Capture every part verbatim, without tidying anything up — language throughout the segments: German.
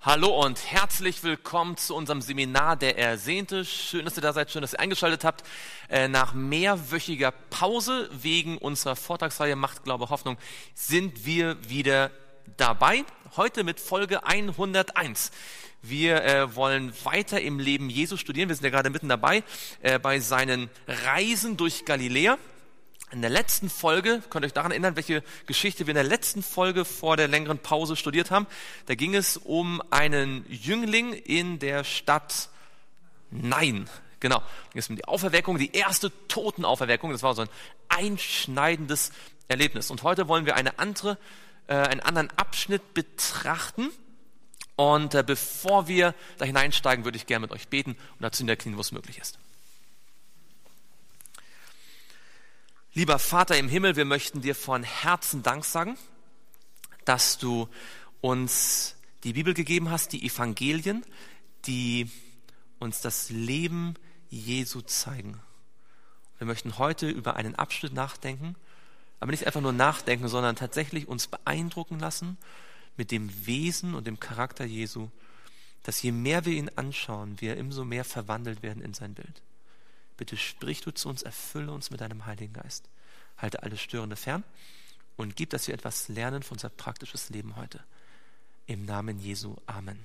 Hallo und herzlich willkommen zu unserem Seminar Der Ersehnte. Schön, dass ihr da seid, schön, dass ihr eingeschaltet habt. Äh, nach mehrwöchiger Pause wegen unserer Vortragsreihe Macht, Glaube, Hoffnung sind wir wieder dabei. Heute mit Folge hunderteins. Wir äh, wollen weiter im Leben Jesu studieren. Wir sind ja gerade mitten dabei äh, bei seinen Reisen durch Galiläa. In der letzten Folge, könnt ihr euch daran erinnern, welche Geschichte wir in der letzten Folge vor der längeren Pause studiert haben. Da ging es um einen Jüngling in der Stadt Nain. Genau, da ging es um die Auferweckung, die erste Totenauferweckung. Das war so ein einschneidendes Erlebnis. Und heute wollen wir eine andere, äh, einen anderen Abschnitt betrachten. Und äh, bevor wir da hineinsteigen, würde ich gerne mit euch beten und dazu niederknien, wo es möglich ist. Lieber Vater im Himmel, wir möchten dir von Herzen Dank sagen, dass du uns die Bibel gegeben hast, die Evangelien, die uns das Leben Jesu zeigen. Wir möchten heute über einen Abschnitt nachdenken, aber nicht einfach nur nachdenken, sondern tatsächlich uns beeindrucken lassen mit dem Wesen und dem Charakter Jesu, dass je mehr wir ihn anschauen, wir umso mehr verwandelt werden in sein Bild. Bitte sprich du zu uns, erfülle uns mit deinem Heiligen Geist. Halte alles Störende fern und gib, dass wir etwas lernen für unser praktisches Leben heute. Im Namen Jesu. Amen.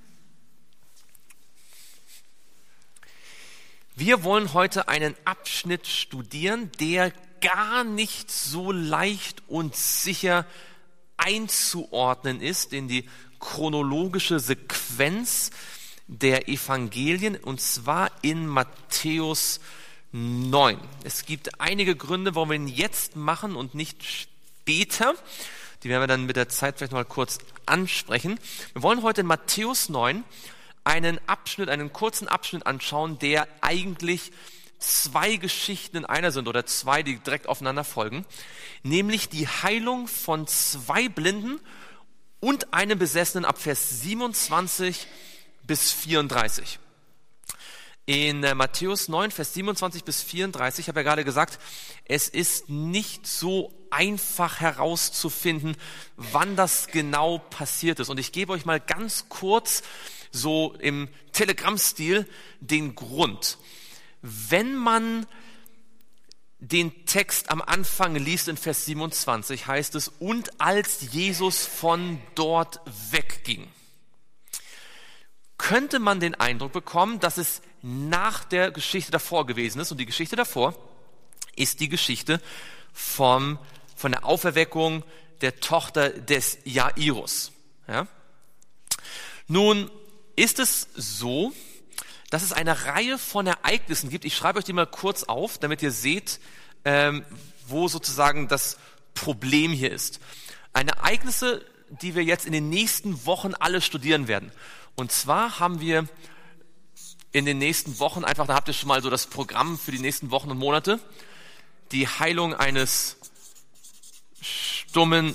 Wir wollen heute einen Abschnitt studieren, der gar nicht so leicht und sicher einzuordnen ist in die chronologische Sequenz der Evangelien, und zwar in Matthäus neun. Es gibt einige Gründe, warum wir ihn jetzt machen und nicht später. Die werden wir dann mit der Zeit vielleicht noch mal kurz ansprechen. Wir wollen heute in Matthäus neun einen Abschnitt, einen kurzen Abschnitt anschauen, der eigentlich zwei Geschichten in einer sind oder zwei, die direkt aufeinander folgen, nämlich die Heilung von zwei Blinden und einem Besessenen ab Vers siebenundzwanzig bis vierunddreißig. In Matthäus neun, Vers siebenundzwanzig bis vierunddreißig, ich habe ja gerade gesagt, es ist nicht so einfach herauszufinden, wann das genau passiert ist. Und ich gebe euch mal ganz kurz so im Telegramm-Stil den Grund. Wenn man den Text am Anfang liest in Vers siebenundzwanzig, heißt es, und als Jesus von dort wegging, könnte man den Eindruck bekommen, dass es nach der Geschichte davor gewesen ist. Und die Geschichte davor ist die Geschichte vom, von der Auferweckung der Tochter des Jairus. Ja? Nun ist es so, dass es eine Reihe von Ereignissen gibt. Ich schreibe euch die mal kurz auf, damit ihr seht, ähm, wo sozusagen das Problem hier ist. Eine Ereignisse, die wir jetzt in den nächsten Wochen alle studieren werden. Und zwar haben wir in den nächsten Wochen, einfach, da habt ihr schon mal so das Programm für die nächsten Wochen und Monate, die Heilung eines stummen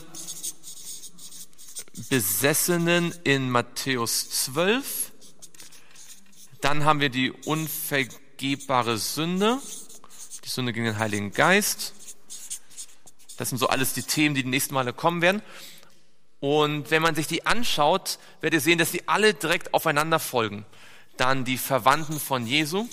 Besessenen in Matthäus zwölf. Dann haben wir die unvergebbare Sünde, die Sünde gegen den Heiligen Geist. Das sind so alles die Themen, die die nächsten Male kommen werden. Und wenn man sich die anschaut, werdet ihr sehen, dass die alle direkt aufeinander folgen. Dann die Verwandten von Jesu,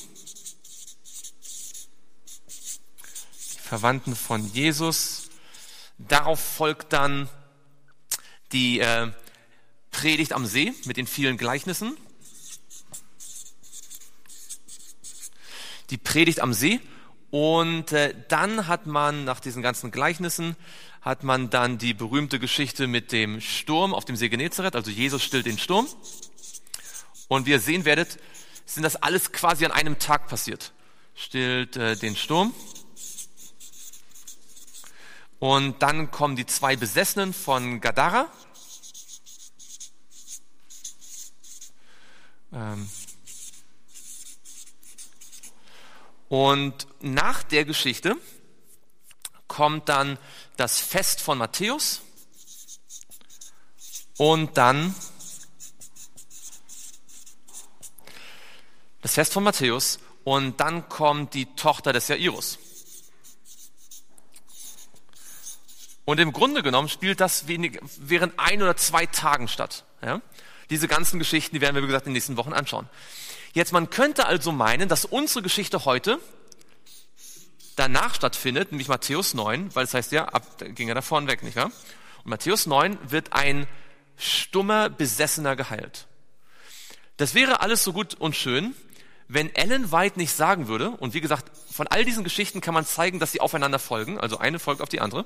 die Verwandten von Jesus. Darauf folgt dann die äh, Predigt am See mit den vielen Gleichnissen. Die Predigt am See. Und äh, dann hat man nach diesen ganzen Gleichnissen hat man dann die berühmte Geschichte mit dem Sturm auf dem See Genezareth, also Jesus stillt den Sturm. Und wie ihr sehen werdet, sind das alles quasi an einem Tag passiert. Stillt äh, den Sturm. Und dann kommen die zwei Besessenen von Gadara. Ähm Und nach der Geschichte kommt dann das Fest von Matthäus und dann das Fest von Matthäus und dann kommt die Tochter des Jairus. Und im Grunde genommen spielt das wenig, während ein oder zwei Tagen statt. Ja? Diese ganzen Geschichten, die werden wir, wie gesagt, in den nächsten Wochen anschauen. Jetzt, man könnte also meinen, dass unsere Geschichte heute danach stattfindet, nämlich Matthäus neun, weil es heißt ja, ab, da ging er da vorne weg, nicht wahr? Und Matthäus neun wird ein stummer Besessener geheilt. Das wäre alles so gut und schön, wenn Ellen White nicht sagen würde, und wie gesagt, von all diesen Geschichten kann man zeigen, dass sie aufeinander folgen, also eine folgt auf die andere,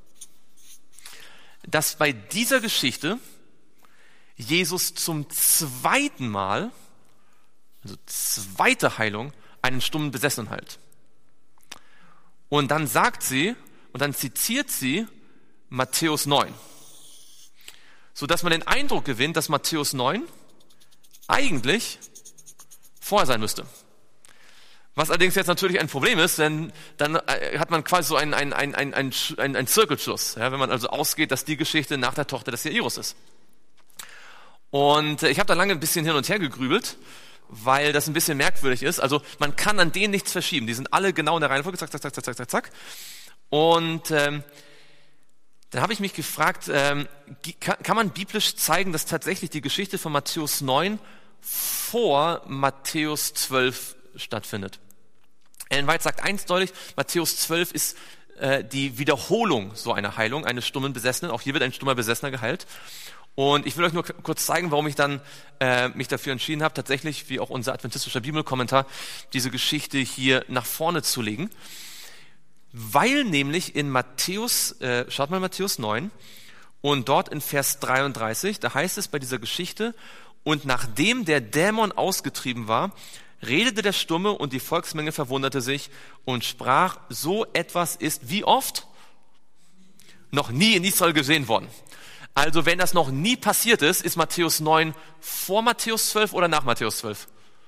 dass bei dieser Geschichte Jesus zum zweiten Mal, also zweite Heilung, einen stummen Besessenen heilt. Und dann sagt sie, und dann zitiert sie Matthäus neun, sodass man den Eindruck gewinnt, dass Matthäus neun eigentlich vorher sein müsste. Was allerdings jetzt natürlich ein Problem ist, denn dann hat man quasi so einen, einen, einen, einen, einen, einen Zirkelschluss, ja, wenn man also ausgeht, dass die Geschichte nach der Tochter des Jairus ist. Und ich habe da lange ein bisschen hin und her gegrübelt, weil das ein bisschen merkwürdig ist. Also man kann an denen nichts verschieben. Die sind alle genau in der Reihenfolge, zack, zack, zack, zack, zack, zack. Und ähm, dann habe ich mich gefragt, ähm, kann, kann man biblisch zeigen, dass tatsächlich die Geschichte von Matthäus neun vor Matthäus zwölf stattfindet? Ellen White sagt eins deutlich, Matthäus zwölf ist äh, die Wiederholung so einer Heilung eines stummen Besessenen. Auch hier wird ein stummer Besessener geheilt. Und ich will euch nur k- kurz zeigen, warum ich dann äh, mich dafür entschieden habe, tatsächlich, wie auch unser adventistischer Bibelkommentar, diese Geschichte hier nach vorne zu legen. Weil nämlich in Matthäus, äh, schaut mal Matthäus neun, und dort in Vers dreiunddreißig, da heißt es bei dieser Geschichte, und nachdem der Dämon ausgetrieben war, redete der Stumme und die Volksmenge verwunderte sich und sprach, so etwas ist wie oft? Noch nie in Israel gesehen worden. Also wenn das noch nie passiert ist, ist Matthäus neun vor Matthäus zwölf oder nach Matthäus zwölf?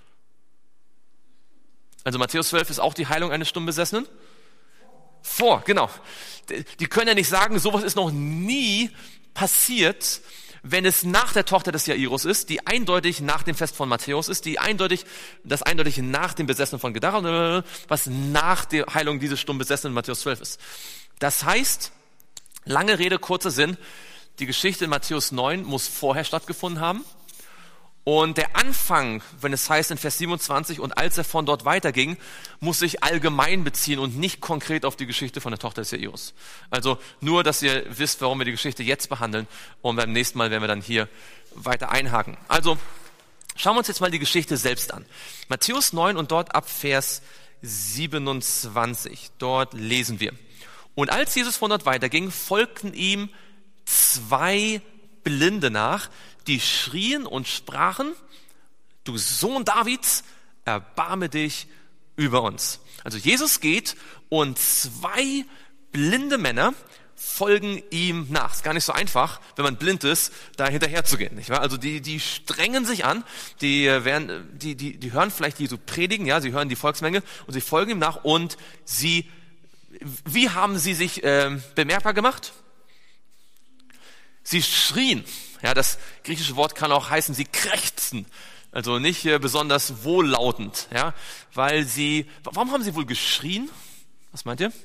Also Matthäus zwölf ist auch die Heilung eines Stummbesessenen? Vor, genau. Die können ja nicht sagen, sowas ist noch nie passiert, wenn es nach der Tochter des Jairus ist, die eindeutig nach dem Fest von Matthäus ist, die eindeutig, das eindeutig nach dem Besessenen von Gadara, was nach der Heilung dieses Stummbesessenen in Matthäus zwölf ist. Das heißt, lange Rede, kurzer Sinn, die Geschichte in Matthäus neun muss vorher stattgefunden haben. Und der Anfang, wenn es heißt in Vers siebenundzwanzig, und als er von dort weiterging, muss sich allgemein beziehen und nicht konkret auf die Geschichte von der Tochter des Jairus. Also nur, dass ihr wisst, warum wir die Geschichte jetzt behandeln, und beim nächsten Mal werden wir dann hier weiter einhaken. Also schauen wir uns jetzt mal die Geschichte selbst an. Matthäus neun und dort ab Vers siebenundzwanzig. Dort lesen wir. Und als Jesus von dort weiterging, folgten ihm zwei Blinde nach, die schrien und sprachen, du Sohn Davids, erbarme dich über uns. Also Jesus geht und zwei blinde Männer folgen ihm nach. Ist gar nicht so einfach, wenn man blind ist, da hinterher zu gehen, nicht wahr? Also die, die strengen sich an, die werden, die, die, die hören vielleicht Jesu predigen, ja, sie hören die Volksmenge und sie folgen ihm nach, und sie, wie haben sie sich äh, bemerkbar gemacht? Sie schrien. Ja, das griechische Wort kann auch heißen, sie krächzten. Also nicht äh, besonders wohllautend, ja, weil sie, warum haben sie wohl geschrien? Was meint ihr?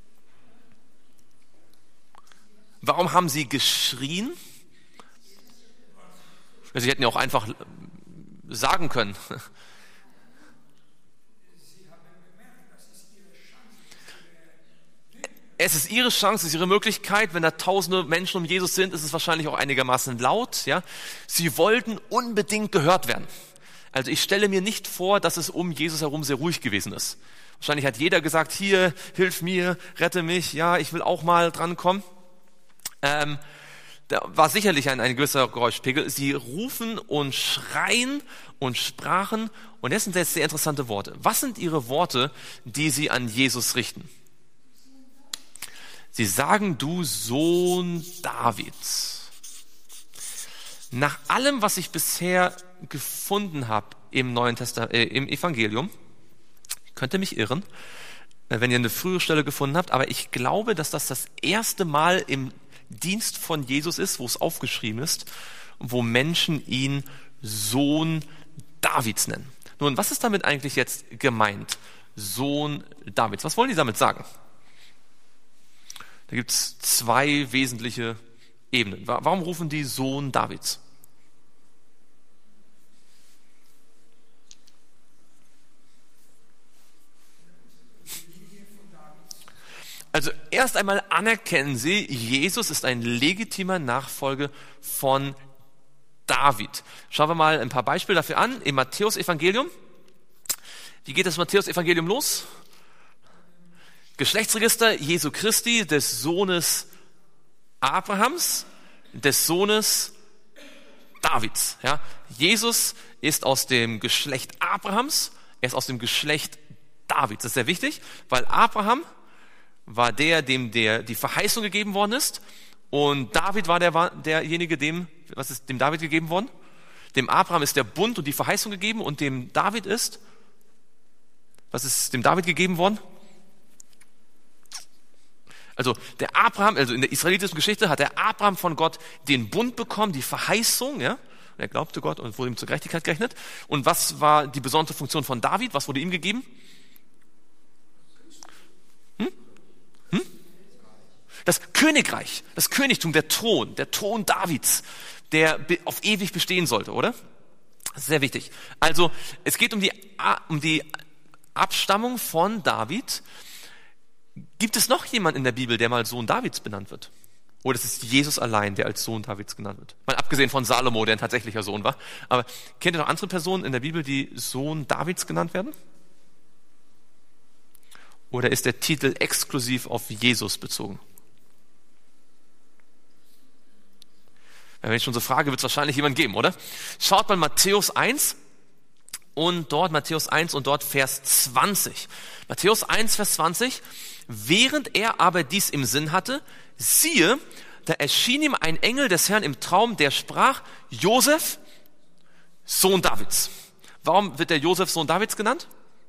Warum haben sie geschrien? Sie hätten ja auch einfach sagen können. Es ist ihre Chance, es ist ihre Möglichkeit. Wenn da tausende Menschen um Jesus sind, ist es wahrscheinlich auch einigermaßen laut. Ja, sie wollten unbedingt gehört werden. Also ich stelle mir nicht vor, dass es um Jesus herum sehr ruhig gewesen ist. Wahrscheinlich hat jeder gesagt, hier, hilf mir, rette mich, ja, ich will auch mal drankommen. Ähm, da war sicherlich ein, ein gewisser Geräuschpegel. Sie rufen und schreien und sprachen. Und das sind jetzt sehr interessante Worte. Was sind ihre Worte, die sie an Jesus richten? Sie sagen, du Sohn Davids. Nach allem, was ich bisher gefunden habe im Neuen Testament, äh, im Evangelium, könnt ihr mich irren, wenn ihr eine frühere Stelle gefunden habt, aber ich glaube, dass das das erste Mal im Dienst von Jesus ist, wo es aufgeschrieben ist, wo Menschen ihn Sohn Davids nennen. Nun, was ist damit eigentlich jetzt gemeint? Sohn Davids. Was wollen die damit sagen? Da gibt es zwei wesentliche Ebenen. Warum rufen die Sohn Davids? Also erst einmal anerkennen Sie, Jesus ist ein legitimer Nachfolger von David. Schauen wir mal ein paar Beispiele dafür an. Im Matthäus-Evangelium. Wie geht das Matthäus-Evangelium los? Geschlechtsregister Jesu Christi, des Sohnes Abrahams, des Sohnes Davids. Ja? Jesus ist aus dem Geschlecht Abrahams, er ist aus dem Geschlecht Davids. Das ist sehr wichtig, weil Abraham war der, dem der die Verheißung gegeben worden ist, und David war der war derjenige, dem was ist dem David gegeben worden? Dem Abraham ist der Bund und die Verheißung gegeben, und dem David ist was ist dem David gegeben worden? Also der Abraham, also in der israelitischen Geschichte hat der Abraham von Gott den Bund bekommen, die Verheißung, ja. Er glaubte Gott und wurde ihm zur Gerechtigkeit gerechnet. Und was war die besondere Funktion von David? Was wurde ihm gegeben? Hm? Hm? Das Königreich, das Königtum, der Thron, der Thron Davids, der auf ewig bestehen sollte, oder? Das ist sehr wichtig. Also es geht um die, um die Abstammung von David. Gibt es noch jemanden in der Bibel, der mal Sohn Davids benannt wird? Oder ist es Jesus allein, der als Sohn Davids genannt wird? Mal abgesehen von Salomo, der ein tatsächlicher Sohn war. Aber kennt ihr noch andere Personen in der Bibel, die Sohn Davids genannt werden? Oder ist der Titel exklusiv auf Jesus bezogen? Wenn ich schon so frage, wird es wahrscheinlich jemanden geben, oder? Schaut mal Matthäus eins und dort Matthäus eins und dort Vers zwanzig. Matthäus eins, Vers zwanzig. Während er aber dies im Sinn hatte, siehe, da erschien ihm ein Engel des Herrn im Traum, der sprach: Josef, Sohn Davids. Warum wird der Josef Sohn Davids genannt?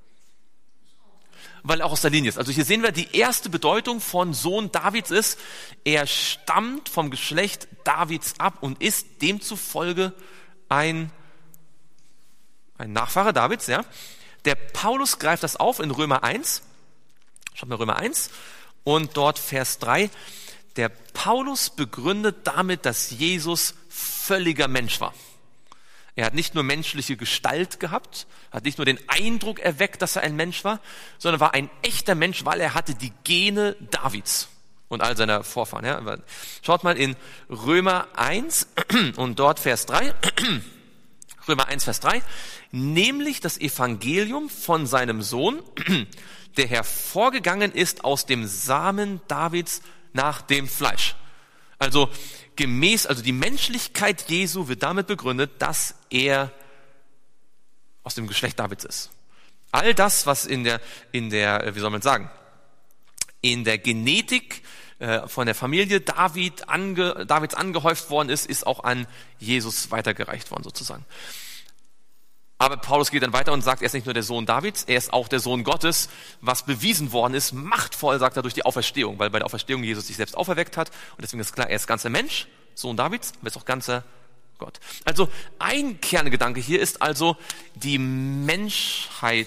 Weil er auch aus der Linie ist. Also hier sehen wir, die erste Bedeutung von Sohn Davids ist, er stammt vom Geschlecht Davids ab und ist demzufolge ein, ein Nachfahre Davids. Ja. Der Paulus greift das auf in Römer eins. Schaut mal Römer eins und dort Vers drei. Der Paulus begründet damit, dass Jesus völliger Mensch war. Er hat nicht nur menschliche Gestalt gehabt, hat nicht nur den Eindruck erweckt, dass er ein Mensch war, sondern war ein echter Mensch, weil er hatte die Gene Davids und all seiner Vorfahren. Ja. Schaut mal in Römer eins und dort Vers drei. Römer eins, Vers drei. Nämlich das Evangelium von seinem Sohn, der hervorgegangen ist aus dem Samen Davids nach dem Fleisch. Also gemäß, also die Menschlichkeit Jesu wird damit begründet, dass er aus dem Geschlecht Davids ist. All das, was in der, in der, wie soll man sagen, in der Genetik äh, von der Familie David ange, Davids angehäuft worden ist, ist auch an Jesus weitergereicht worden sozusagen. Aber Paulus geht dann weiter und sagt, er ist nicht nur der Sohn Davids, er ist auch der Sohn Gottes, was bewiesen worden ist, machtvoll, sagt er, durch die Auferstehung, weil bei der Auferstehung Jesus sich selbst auferweckt hat, und deswegen ist klar, er ist ganzer Mensch, Sohn Davids, aber ist auch ganzer Gott. Also ein Kerngedanke hier ist also die Menschheit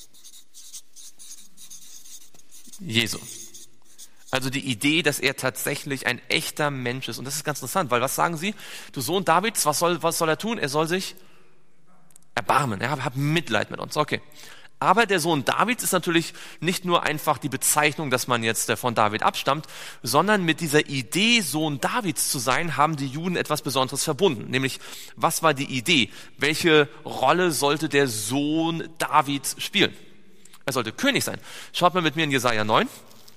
Jesu. Also die Idee, dass er tatsächlich ein echter Mensch ist. Und das ist ganz interessant, weil was sagen Sie? Du Sohn Davids, was soll, was soll er tun? Er soll sich erbarmen, ja, hab Mitleid mit uns, okay. Aber der Sohn Davids ist natürlich nicht nur einfach die Bezeichnung, dass man jetzt von David abstammt, sondern mit dieser Idee, Sohn Davids zu sein, haben die Juden etwas Besonderes verbunden. Nämlich, was war die Idee? Welche Rolle sollte der Sohn Davids spielen? Er sollte König sein. Schaut mal mit mir in Jesaja neun.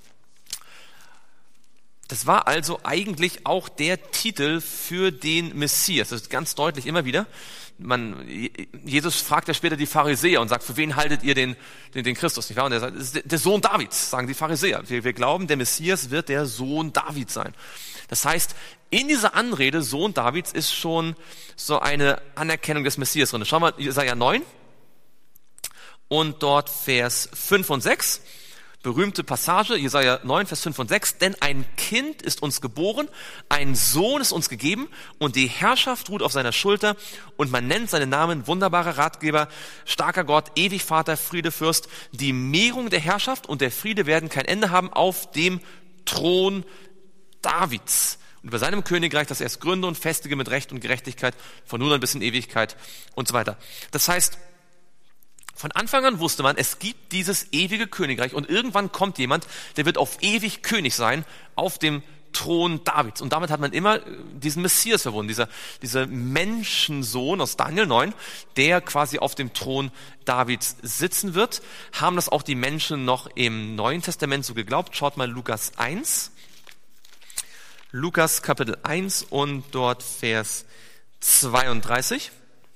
Das war also eigentlich auch der Titel für den Messias. Das ist ganz deutlich immer wieder. Man, Jesus fragt ja später die Pharisäer und sagt, für wen haltet ihr den, den, den Christus? Nicht wahr? Und er sagt, das ist der Sohn Davids, sagen die Pharisäer. Wir, wir glauben, der Messias wird der Sohn Davids sein. Das heißt, in dieser Anrede, Sohn Davids, ist schon so eine Anerkennung des Messias drin. Schauen wir Jesaja neun und dort Vers fünf und sechs. Berühmte Passage, Jesaja neun, Vers fünf und sechs. Denn ein Kind ist uns geboren, ein Sohn ist uns gegeben, und die Herrschaft ruht auf seiner Schulter, und man nennt seinen Namen wunderbarer Ratgeber, starker Gott, ewig Vater, Friedefürst. Die Mehrung der Herrschaft und der Friede werden kein Ende haben auf dem Thron Davids. Und über seinem Königreich, das er erst gründe und festige mit Recht und Gerechtigkeit von nun an bis in Ewigkeit und so weiter. Das heißt, Von Anfang an wusste man, es gibt dieses ewige Königreich und irgendwann kommt jemand, der wird auf ewig König sein auf dem Thron Davids. Und damit hat man immer diesen Messias verbunden, dieser, dieser Menschensohn aus Daniel neun, der quasi auf dem Thron Davids sitzen wird. Haben das auch die Menschen noch im Neuen Testament so geglaubt? Schaut mal Lukas eins. Lukas Kapitel eins und dort Vers zweiunddreißig.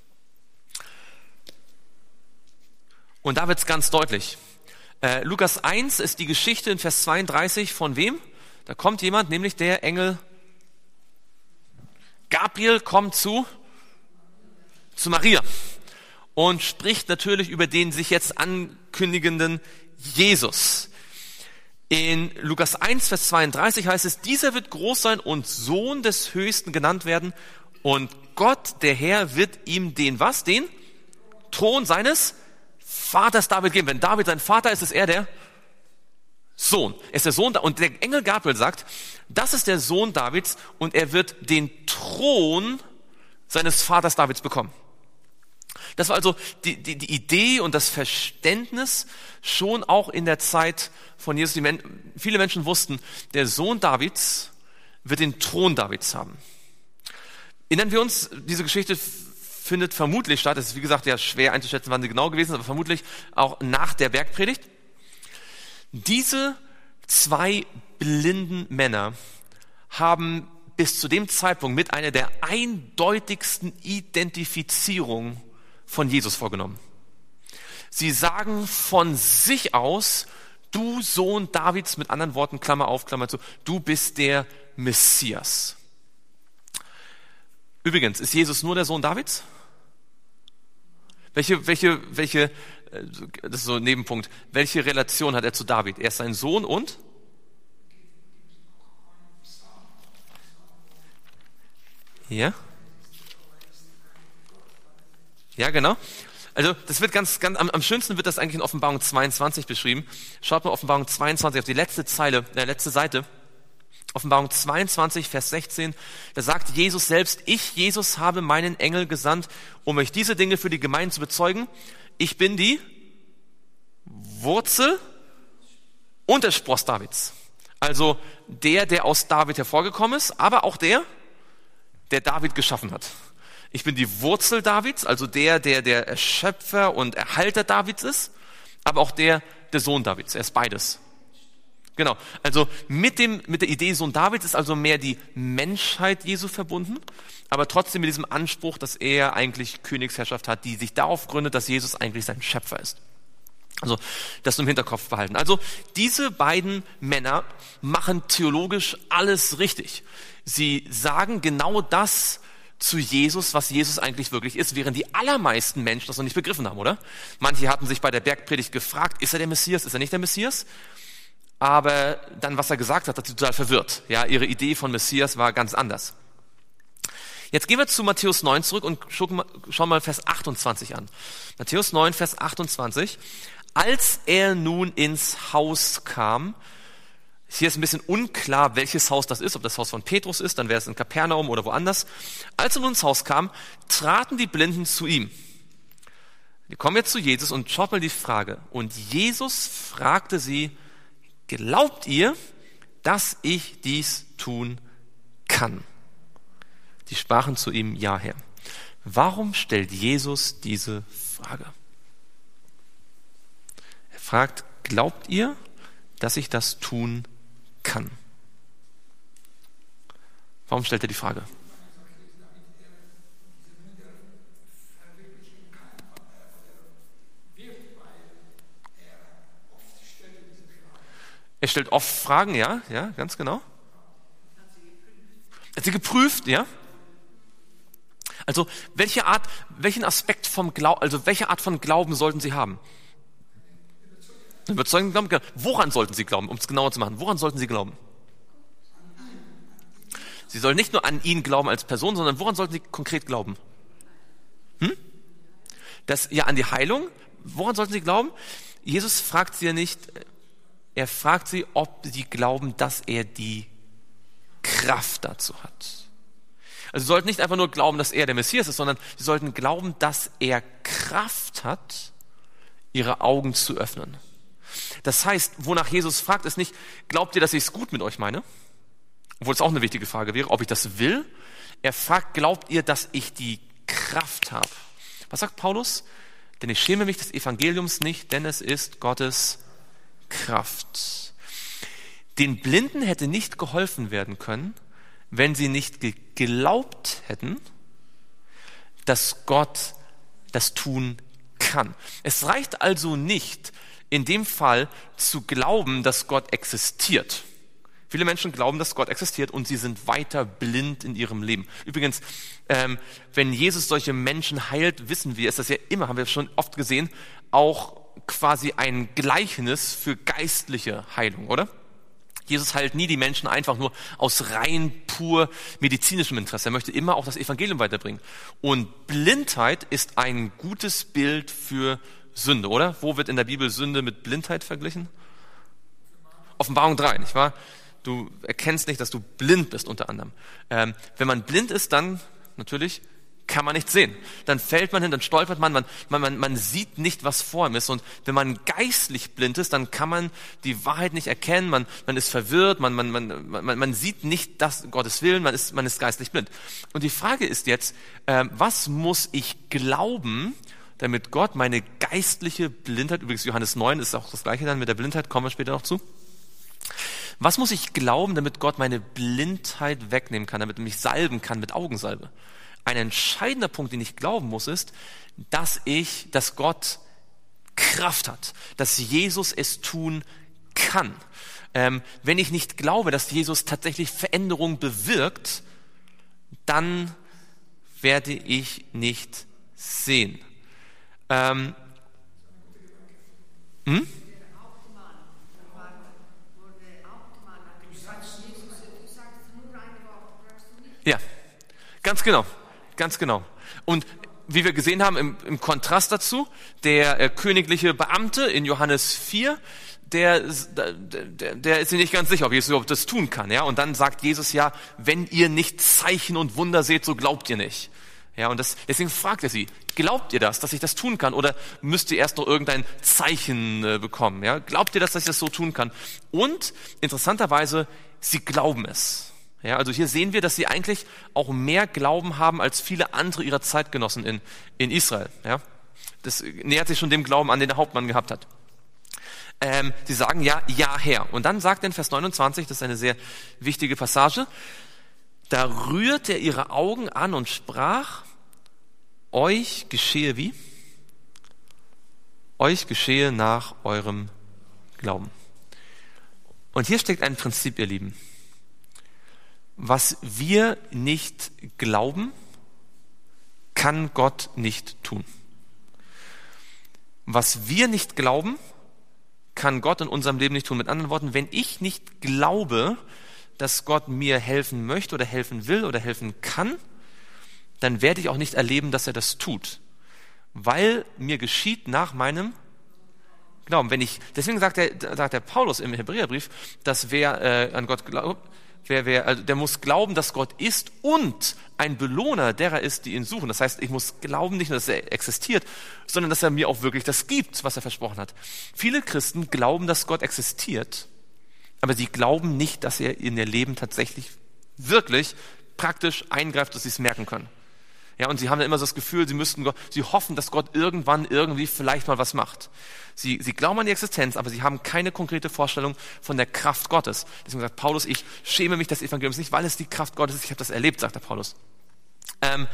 Und da wird es ganz deutlich. Äh, Lukas eins ist die Geschichte in Vers zweiunddreißig von wem? Da kommt jemand, nämlich der Engel Gabriel kommt zu, zu Maria und spricht natürlich über den sich jetzt ankündigenden Jesus. In Lukas eins, Vers zweiunddreißig heißt es, dieser wird groß sein und Sohn des Höchsten genannt werden und Gott, der Herr, wird ihm den was? Den Thron seines Vaters David geben. Wenn David sein Vater ist, ist er der Sohn. Er ist der Sohn, und der Engel Gabriel sagt, das ist der Sohn Davids und er wird den Thron seines Vaters Davids bekommen. Das war also die, die, die Idee und das Verständnis schon auch in der Zeit von Jesus. Die Men- viele Menschen wussten, der Sohn Davids wird den Thron Davids haben. Erinnern wir uns, diese Geschichte findet vermutlich statt, es ist wie gesagt ja schwer einzuschätzen, wann sie genau gewesen ist, aber vermutlich auch nach der Bergpredigt. Diese zwei blinden Männer haben bis zu dem Zeitpunkt mit einer der eindeutigsten Identifizierungen von Jesus vorgenommen. Sie sagen von sich aus, du Sohn Davids, mit anderen Worten, Klammer auf, Klammer zu, du bist der Messias. Übrigens, ist Jesus nur der Sohn Davids? Welche, welche, welche, das ist so ein Nebenpunkt, welche Relation hat er zu David? Er ist sein Sohn und? Ja? Ja, genau. Also das wird ganz, ganz am, am schönsten wird das eigentlich in Offenbarung zweiundzwanzig beschrieben. Schaut mal Offenbarung zweiundzwanzig auf die letzte Zeile, äh, letzte Seite. Offenbarung zweiundzwanzig, Vers sechzehn, da sagt Jesus selbst, ich, Jesus, habe meinen Engel gesandt, um euch diese Dinge für die Gemeinden zu bezeugen. Ich bin die Wurzel und der Spross Davids. Also der, der aus David hervorgekommen ist, aber auch der, der David geschaffen hat. Ich bin die Wurzel Davids, also der, der der Erschöpfer und Erhalter Davids ist, aber auch der, der Sohn Davids. Er ist beides. Genau, also mit dem mit der Idee Sohn Davids ist also mehr die Menschheit Jesu verbunden, aber trotzdem mit diesem Anspruch, dass er eigentlich Königsherrschaft hat, die sich darauf gründet, dass Jesus eigentlich sein Schöpfer ist. Also das im Hinterkopf behalten. Also diese beiden Männer machen theologisch alles richtig. Sie sagen genau das zu Jesus, was Jesus eigentlich wirklich ist, während die allermeisten Menschen das noch nicht begriffen haben, oder? Manche hatten sich bei der Bergpredigt gefragt, ist er der Messias, ist er nicht der Messias? Aber dann, was er gesagt hat, hat sie total verwirrt. Ja, ihre Idee von Messias war ganz anders. Jetzt gehen wir zu Matthäus neun zurück und schauen mal Vers achtundzwanzig an. Matthäus neun, Vers achtundzwanzig. Als er nun ins Haus kam, hier ist ein bisschen unklar, welches Haus das ist, ob das Haus von Petrus ist, dann wäre es in Kapernaum oder woanders. Als er nun ins Haus kam, traten die Blinden zu ihm. Die kommen jetzt zu Jesus und schaut mal die Frage. Und Jesus fragte sie, glaubt ihr, dass ich dies tun kann? Die sprachen zu ihm, ja, Herr. Warum stellt Jesus diese Frage? Er fragt, glaubt ihr, dass ich das tun kann? Warum stellt er die Frage? Er stellt oft Fragen, ja, ja, ganz genau. Hat sie geprüft, ja? Also, welche Art, welchen Aspekt vom Glauben, also welche Art von Glauben sollten sie haben? Überzeugenden Glauben. Woran sollten sie glauben, um es genauer zu machen? Woran sollten sie glauben? Sie sollen nicht nur an ihn glauben als Person, sondern woran sollten sie konkret glauben? Hm? Das, ja, an die Heilung. Woran sollten sie glauben? Jesus fragt sie ja nicht, er fragt sie, ob sie glauben, dass er die Kraft dazu hat. Also sie sollten nicht einfach nur glauben, dass er der Messias ist, sondern sie sollten glauben, dass er Kraft hat, ihre Augen zu öffnen. Das heißt, wonach Jesus fragt, ist nicht, glaubt ihr, dass ich es gut mit euch meine? Obwohl es auch eine wichtige Frage wäre, ob ich das will. Er fragt, glaubt ihr, dass ich die Kraft habe? Was sagt Paulus? Denn ich schäme mich des Evangeliums nicht, denn es ist Gottes Kraft. Den Blinden hätte nicht geholfen werden können, wenn sie nicht geglaubt hätten, dass Gott das tun kann. Es reicht also nicht, in dem Fall zu glauben, dass Gott existiert. Viele Menschen glauben, dass Gott existiert und sie sind weiter blind in ihrem Leben. Übrigens, ähm, wenn Jesus solche Menschen heilt, wissen wir, ist das ja immer, haben wir schon oft gesehen, auch quasi ein Gleichnis für geistliche Heilung, oder? Jesus heilt nie die Menschen einfach nur aus rein pur medizinischem Interesse. Er möchte immer auch das Evangelium weiterbringen. Und Blindheit ist ein gutes Bild für Sünde, oder? Wo wird in der Bibel Sünde mit Blindheit verglichen? Offenbarung drei, nicht wahr? Du erkennst nicht, dass du blind bist, unter anderem. Ähm, wenn man blind ist, dann natürlich kann man nichts sehen. Dann fällt man hin, dann stolpert man, man, man, man, man sieht nicht, was vor ihm ist. Und wenn man geistlich blind ist, dann kann man die Wahrheit nicht erkennen, man, man ist verwirrt, man, man, man, man, man sieht nicht das Gottes Willen, man ist, man ist geistlich blind. Und die Frage ist jetzt, äh, was muss ich glauben, damit Gott meine geistliche Blindheit, übrigens Johannes neun ist auch das Gleiche dann mit der Blindheit, kommen wir später noch zu. Was muss ich glauben, damit Gott meine Blindheit wegnehmen kann, damit er mich salben kann mit Augensalbe? Ein entscheidender Punkt, den ich glauben muss, ist, dass ich, dass Gott Kraft hat, dass Jesus es tun kann. Ähm, wenn ich nicht glaube, dass Jesus tatsächlich Veränderung bewirkt, dann werde ich nicht sehen. Ähm, hm? Ja, ganz genau, ganz genau. Und wie wir gesehen haben, im, im Kontrast dazu, der äh, königliche Beamte in Johannes vier, der, der, der ist sich nicht ganz sicher, ob Jesus überhaupt das tun kann. Ja? Und dann sagt Jesus ja, wenn ihr nicht Zeichen und Wunder seht, so glaubt ihr nicht. Ja, und das, deswegen fragt er sie, glaubt ihr das, dass ich das tun kann? Oder müsst ihr erst noch irgendein Zeichen äh, bekommen? Ja? Glaubt ihr das, dass ich das so tun kann? Und interessanterweise, sie glauben es. Ja, also hier sehen wir, dass sie eigentlich auch mehr Glauben haben als viele andere ihrer Zeitgenossen in, in Israel. Ja, das nähert sich schon dem Glauben an, den der Hauptmann gehabt hat. Ähm, sie sagen ja, ja, Herr. Und dann sagt er in Vers neunundzwanzig, das ist eine sehr wichtige Passage, da rührt er ihre Augen an und sprach, euch geschehe wie? Euch geschehe nach eurem Glauben. Und hier steckt ein Prinzip, ihr Lieben. Was wir nicht glauben, kann Gott nicht tun. Was wir nicht glauben, kann Gott in unserem Leben nicht tun. Mit anderen Worten, wenn ich nicht glaube, dass Gott mir helfen möchte oder helfen will oder helfen kann, dann werde ich auch nicht erleben, dass er das tut. Weil mir geschieht nach meinem Glauben. Wenn ich, deswegen sagt der, sagt der Paulus im Hebräerbrief, dass wer äh, an Gott glaubt, Wer, wer, also der muss glauben, dass Gott ist und ein Belohner derer ist, die ihn suchen. Das heißt, ich muss glauben nicht nur, dass er existiert, sondern dass er mir auch wirklich das gibt, was er versprochen hat. Viele Christen glauben, dass Gott existiert, aber sie glauben nicht, dass er in ihr Leben tatsächlich wirklich praktisch eingreift, dass sie es merken können. Ja, und sie haben dann immer so das Gefühl, sie müssten, sie hoffen, dass Gott irgendwann irgendwie vielleicht mal was macht. Sie, sie glauben an die Existenz, aber sie haben keine konkrete Vorstellung von der Kraft Gottes. Deswegen sagt Paulus, ich schäme mich des Evangeliums nicht, weil es die Kraft Gottes ist. Ich habe das erlebt, sagt der Paulus. Ähm,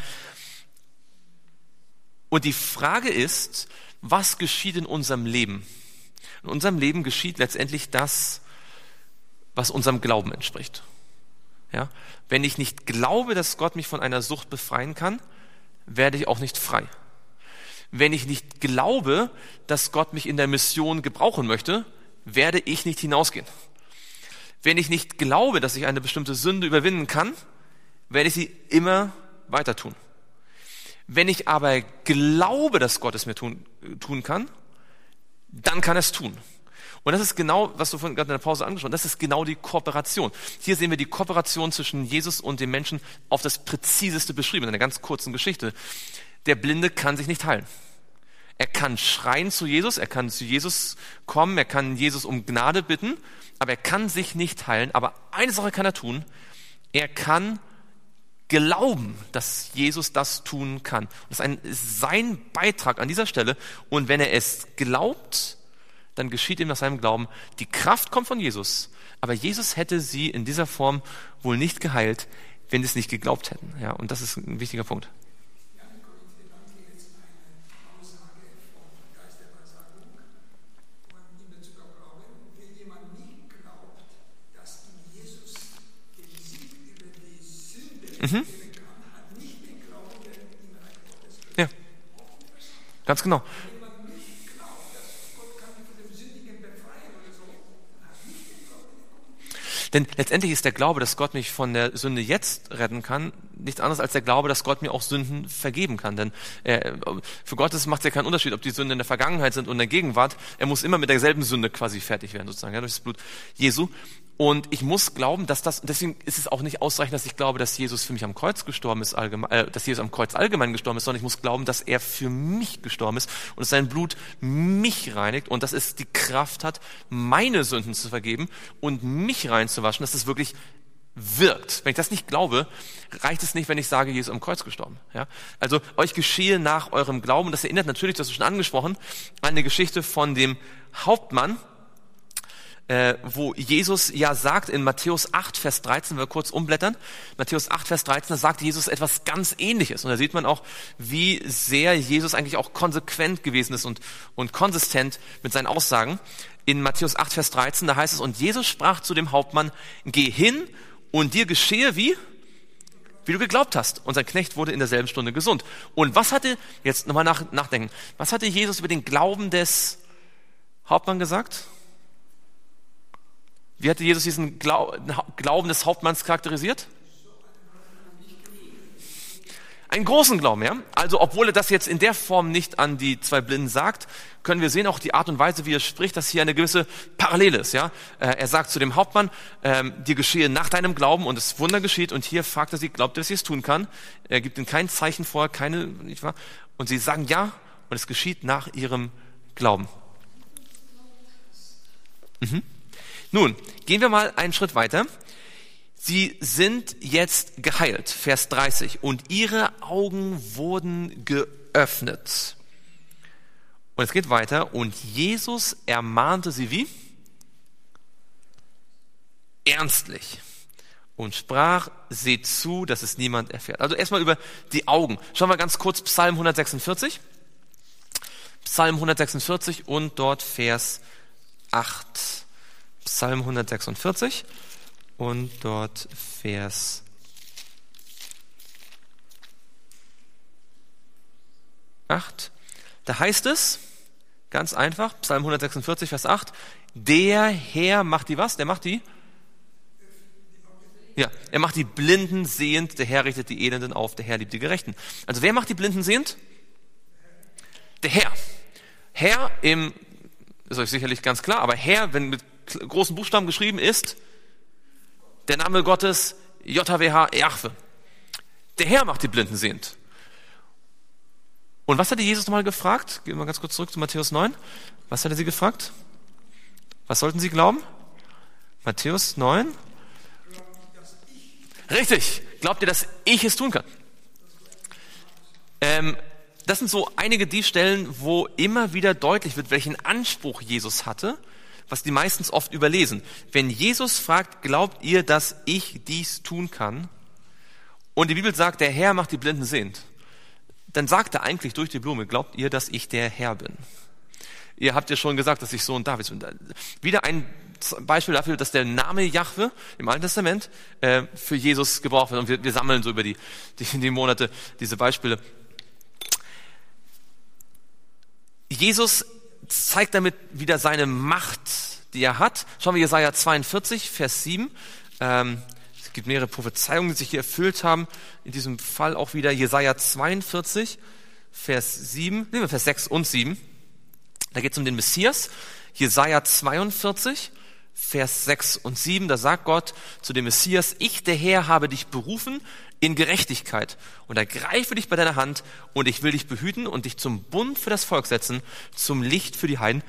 und die Frage ist, was geschieht in unserem Leben? In unserem Leben geschieht letztendlich das, was unserem Glauben entspricht. Ja? Wenn ich nicht glaube, dass Gott mich von einer Sucht befreien kann, werde ich auch nicht frei. Wenn ich nicht glaube, dass Gott mich in der Mission gebrauchen möchte, werde ich nicht hinausgehen. Wenn ich nicht glaube, dass ich eine bestimmte Sünde überwinden kann, werde ich sie immer weiter tun. Wenn ich aber glaube, dass Gott es mir tun, tun kann, dann kann er es tun. Und das ist genau, was du vorhin gerade in der Pause angesprochen hast, das ist genau die Kooperation. Hier sehen wir die Kooperation zwischen Jesus und dem Menschen auf das Präziseste beschrieben, in einer ganz kurzen Geschichte. Der Blinde kann sich nicht heilen. Er kann schreien zu Jesus, er kann zu Jesus kommen, er kann Jesus um Gnade bitten, aber er kann sich nicht heilen. Aber eine Sache kann er tun, er kann glauben, dass Jesus das tun kann. Das ist, ein, ist sein Beitrag an dieser Stelle. Und wenn er es glaubt, dann geschieht ihm nach seinem Glauben. Die Kraft kommt von Jesus, aber Jesus hätte sie in dieser Form wohl nicht geheilt, wenn sie es nicht geglaubt hätten. Ja, und das ist ein wichtiger Punkt. Mhm. Ja, ganz genau. Denn letztendlich ist der Glaube, dass Gott mich von der Sünde jetzt retten kann, nichts anderes als der Glaube, dass Gott mir auch Sünden vergeben kann. Denn äh, für Gott macht es ja keinen Unterschied, ob die Sünden in der Vergangenheit sind oder in der Gegenwart. Er muss immer mit derselben Sünde quasi fertig werden, sozusagen, ja, durch das Blut Jesu. Und ich muss glauben, dass das, deswegen ist es auch nicht ausreichend, dass ich glaube, dass Jesus für mich am Kreuz gestorben ist, allgemein, äh, dass Jesus am Kreuz allgemein gestorben ist, sondern ich muss glauben, dass er für mich gestorben ist und dass sein Blut mich reinigt und dass es die Kraft hat, meine Sünden zu vergeben und mich reinzuwaschen, dass es wirklich wirkt. Wenn ich das nicht glaube, reicht es nicht, wenn ich sage, Jesus ist am Kreuz gestorben. Ja? Also euch geschehe nach eurem Glauben. Das erinnert natürlich, das ist schon angesprochen, an eine Geschichte von dem Hauptmann, Äh, wo Jesus ja sagt in Matthäus acht, Vers dreizehn, wenn wir kurz umblättern, Matthäus acht, Vers dreizehn, da sagt Jesus etwas ganz Ähnliches. Und da sieht man auch, wie sehr Jesus eigentlich auch konsequent gewesen ist und, und konsistent mit seinen Aussagen. In Matthäus acht, Vers dreizehn, da heißt es, und Jesus sprach zu dem Hauptmann, geh hin und dir geschehe wie? Wie du geglaubt hast. Und sein Knecht wurde in derselben Stunde gesund. Und was hatte, jetzt nochmal nach, nachdenken, was hatte Jesus über den Glauben des Hauptmanns gesagt? Wie hatte Jesus diesen Glauben des Hauptmanns charakterisiert? Einen großen Glauben, ja. Also, obwohl er das jetzt in der Form nicht an die zwei Blinden sagt, können wir sehen auch die Art und Weise, wie er spricht, dass hier eine gewisse Parallele ist, ja. Er sagt zu dem Hauptmann, ähm, dir geschehe nach deinem Glauben und das Wunder geschieht. Und hier fragt er sie, glaubt er, dass sie es tun kann? Er gibt ihnen kein Zeichen vor, keine, nicht wahr? Und sie sagen ja, und es geschieht nach ihrem Glauben. Mhm. Nun, gehen wir mal einen Schritt weiter. Sie sind jetzt geheilt, Vers dreißig, und ihre Augen wurden geöffnet. Und es geht weiter, und Jesus ermahnte sie wie? Ernstlich. Und sprach, seht zu, dass es niemand erfährt. Also erstmal über die Augen. Schauen wir ganz kurz Psalm hundertsechsundvierzig. Psalm hundertsechsundvierzig und dort Vers acht. Psalm hundertsechsundvierzig und dort Vers acht. Da heißt es, ganz einfach, Psalm hundertsechsundvierzig, Vers acht, der Herr macht die was? Der macht die? Ja, er macht die Blinden sehend, der Herr richtet die Elenden auf, der Herr liebt die Gerechten. Also wer macht die Blinden sehend? Der Herr. Herr im, ist euch sicherlich ganz klar, aber Herr, wenn mit großen Buchstaben geschrieben ist, der Name Gottes, J W H, Jahwe. Der Herr macht die Blinden sehend. Und was hat Jesus nochmal gefragt? Gehen wir ganz kurz zurück zu Matthäus neun. Was hat er sie gefragt? Was sollten sie glauben? Matthäus neun. Richtig. Glaubt ihr, dass ich es tun kann? Ähm, das sind so einige die Stellen, wo immer wieder deutlich wird, welchen Anspruch Jesus hatte, was die meistens oft überlesen. Wenn Jesus fragt, glaubt ihr, dass ich dies tun kann? Und die Bibel sagt, der Herr macht die Blinden sehend. Dann sagt er eigentlich durch die Blume, glaubt ihr, dass ich der Herr bin? Ihr habt ja schon gesagt, dass ich Sohn Davids bin. Wieder ein Beispiel dafür, dass der Name Jahwe im Alten Testament äh, für Jesus gebraucht wird. Und wir, wir sammeln so über die, die, die Monate diese Beispiele. Jesus zeigt damit wieder seine Macht, die er hat. Schauen wir Jesaja zweiundvierzig, Vers sieben. Ähm, es gibt mehrere Prophezeiungen, die sich hier erfüllt haben. In diesem Fall auch wieder Jesaja zweiundvierzig, Vers sieben. Nehmen wir Vers sechs und sieben. Da geht es um den Messias. Jesaja zweiundvierzig, Vers sechs und sieben, da sagt Gott zu dem Messias, ich, der Herr, habe dich berufen in Gerechtigkeit und ergreife dich bei deiner Hand und ich will dich behüten und dich zum Bund für das Volk setzen, zum Licht für die Heiden.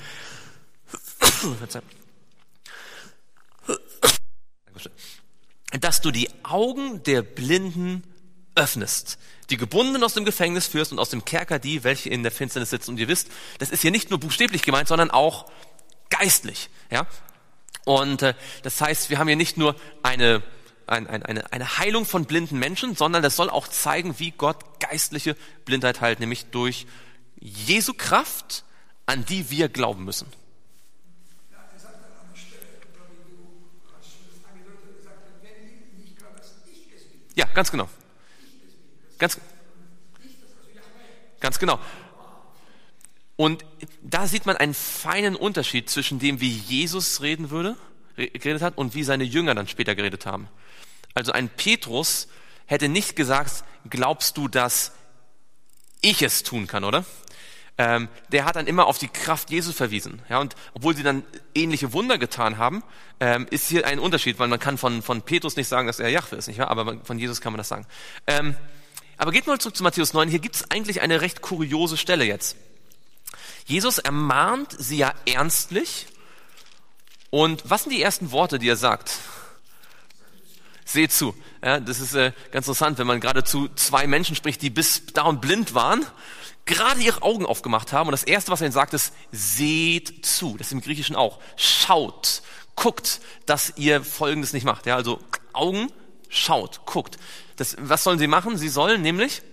Dass du die Augen der Blinden öffnest, die Gebundenen aus dem Gefängnis führst und aus dem Kerker die, welche in der Finsternis sitzen. Und ihr wisst, das ist hier nicht nur buchstäblich gemeint, sondern auch geistlich. Ja? Und äh, das heißt, wir haben hier nicht nur eine, ein, ein, eine, eine Heilung von blinden Menschen, sondern das soll auch zeigen, wie Gott geistliche Blindheit heilt, nämlich durch Jesu Kraft, an die wir glauben müssen. Ja, ganz genau. Ganz, ganz genau. Und da sieht man einen feinen Unterschied zwischen dem, wie Jesus reden würde, geredet hat und wie seine Jünger dann später geredet haben. Also ein Petrus hätte nicht gesagt, glaubst du, dass ich es tun kann, oder? Ähm, der hat dann immer auf die Kraft Jesu verwiesen. Ja, und obwohl sie dann ähnliche Wunder getan haben, ähm, ist hier ein Unterschied, weil man kann von, von Petrus nicht sagen, dass er Jahwe ist, nicht wahr? Aber von Jesus kann man das sagen. Ähm, aber geht mal zurück zu Matthäus neun. Hier gibt es eigentlich eine recht kuriose Stelle jetzt. Jesus ermahnt sie ja ernstlich. Und was sind die ersten Worte, die er sagt? Seht zu. Ja, das ist äh, ganz interessant, wenn man gerade zu zwei Menschen spricht, die bis dahin blind waren, gerade ihre Augen aufgemacht haben. Und das Erste, was er ihnen sagt, ist, seht zu. Das ist im Griechischen auch. Schaut, guckt, dass ihr Folgendes nicht macht. Ja, also Augen, schaut, guckt. Das, was sollen sie machen? Sie sollen nämlich...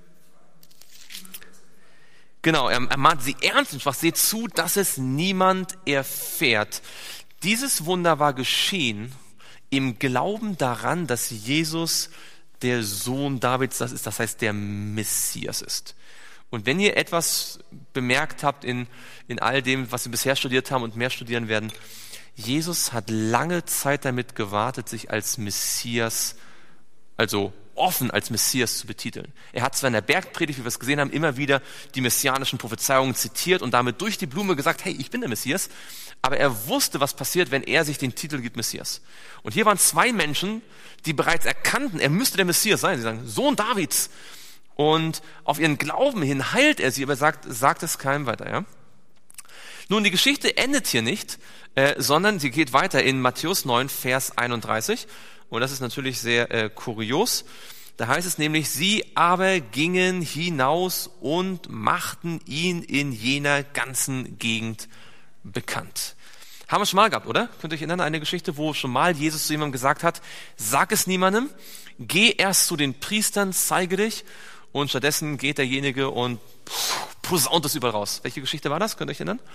Genau, er, er mahnt sie ernstlich, was seht zu, dass es niemand erfährt. Dieses Wunder war geschehen im Glauben daran, dass Jesus der Sohn Davids, das ist, das heißt der Messias ist. Und wenn ihr etwas bemerkt habt in, in all dem, was wir bisher studiert haben und mehr studieren werden, Jesus hat lange Zeit damit gewartet, sich als Messias, also offen als Messias zu betiteln. Er hat zwar in der Bergpredigt, wie wir es gesehen haben, immer wieder die messianischen Prophezeiungen zitiert und damit durch die Blume gesagt, hey, ich bin der Messias, aber er wusste, was passiert, wenn er sich den Titel gibt, Messias. Und hier waren zwei Menschen, die bereits erkannten, er müsste der Messias sein. Sie sagen, Sohn Davids. Und auf ihren Glauben hin heilt er sie, aber sagt, sagt es keinem weiter. Ja? Nun, die Geschichte endet hier nicht, äh, sondern sie geht weiter in Matthäus neun, Vers einunddreißig. Und das ist natürlich sehr äh, kurios. Da heißt es nämlich, sie aber gingen hinaus und machten ihn in jener ganzen Gegend bekannt. Haben wir schon mal gehabt, oder? Könnt ihr euch erinnern, eine Geschichte, wo schon mal Jesus zu jemandem gesagt hat, sag es niemandem, geh erst zu den Priestern, zeige dich. Und stattdessen geht derjenige und posaunt es überall raus. Welche Geschichte war das? Könnt ihr euch erinnern?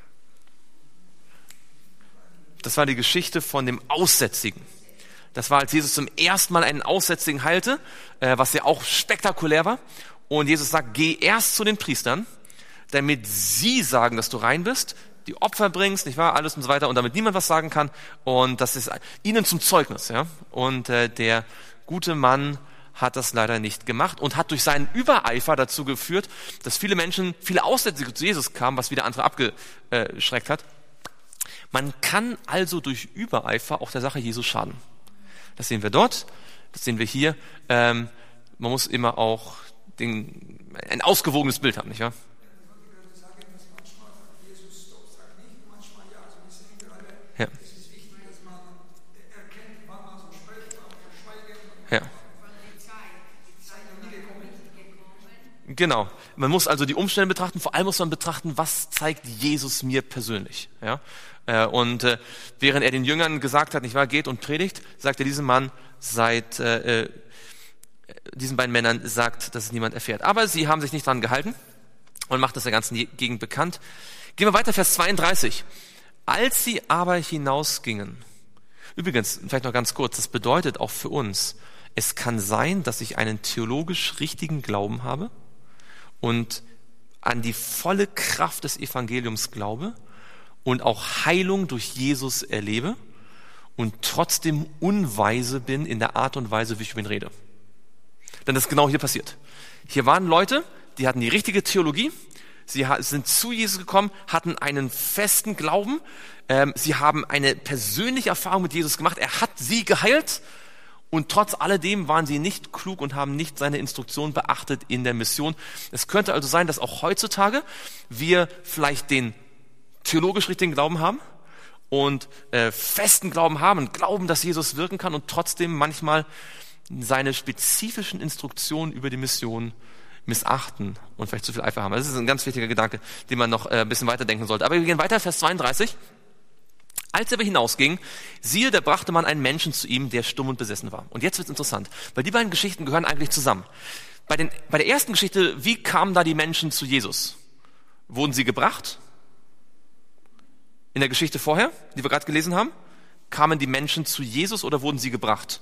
Das war die Geschichte von dem Aussätzigen. Das war, als Jesus zum ersten Mal einen Aussätzigen heilte, äh, was ja auch spektakulär war. Und Jesus sagt, geh erst zu den Priestern, damit sie sagen, dass du rein bist, die Opfer bringst, nicht wahr, alles und so weiter, und damit niemand was sagen kann. Und das ist ihnen zum Zeugnis. Ja? Und äh, der gute Mann hat das leider nicht gemacht und hat durch seinen Übereifer dazu geführt, dass viele Menschen, viele Aussätzige zu Jesus kamen, was wieder andere abgeschreckt hat. Man kann also durch Übereifer auch der Sache Jesus schaden. Das sehen wir dort, das sehen wir hier. Ähm, man muss immer auch den, ein ausgewogenes Bild haben, nicht wahr? Ja. Ja. Genau. Man muss also die Umstände betrachten, vor allem muss man betrachten, was zeigt Jesus mir persönlich. Ja? Und äh, während er den Jüngern gesagt hat, nicht wahr, geht und predigt, sagt er diesem Mann, seit äh, diesen beiden Männern sagt, dass es niemand erfährt. Aber sie haben sich nicht dran gehalten und macht das der ganzen Gegend bekannt. Gehen wir weiter, Vers zweiunddreißig. Als sie aber hinausgingen, übrigens, vielleicht noch ganz kurz, das bedeutet auch für uns, es kann sein, dass ich einen theologisch richtigen Glauben habe und an die volle Kraft des Evangeliums glaube und auch Heilung durch Jesus erlebe und trotzdem unweise bin in der Art und Weise, wie ich über ihn rede. Denn das ist genau hier passiert. Hier waren Leute, die hatten die richtige Theologie, Sie sind zu Jesus gekommen, hatten einen festen Glauben. Ähm, sie haben eine persönliche Erfahrung mit Jesus gemacht. Er hat sie geheilt. Und trotz alledem waren sie nicht klug und haben nicht seine Instruktion beachtet in der Mission. Es könnte also sein, dass auch heutzutage wir vielleicht den theologisch richtigen Glauben haben und äh, festen Glauben haben und glauben, dass Jesus wirken kann und trotzdem manchmal seine spezifischen Instruktionen über die Mission missachten und vielleicht zu viel Eifer haben. Das ist ein ganz wichtiger Gedanke, den man noch äh, ein bisschen weiterdenken sollte. Aber wir gehen weiter, Vers zweiunddreißig. Als er aber hinausging, siehe, da brachte man einen Menschen zu ihm, der stumm und besessen war. Und jetzt wird's interessant, weil die beiden Geschichten gehören eigentlich zusammen. Bei, den, bei der ersten Geschichte, wie kamen da die Menschen zu Jesus? Wurden sie gebracht? In der Geschichte vorher, die wir gerade gelesen haben, kamen die Menschen zu Jesus oder wurden sie gebracht?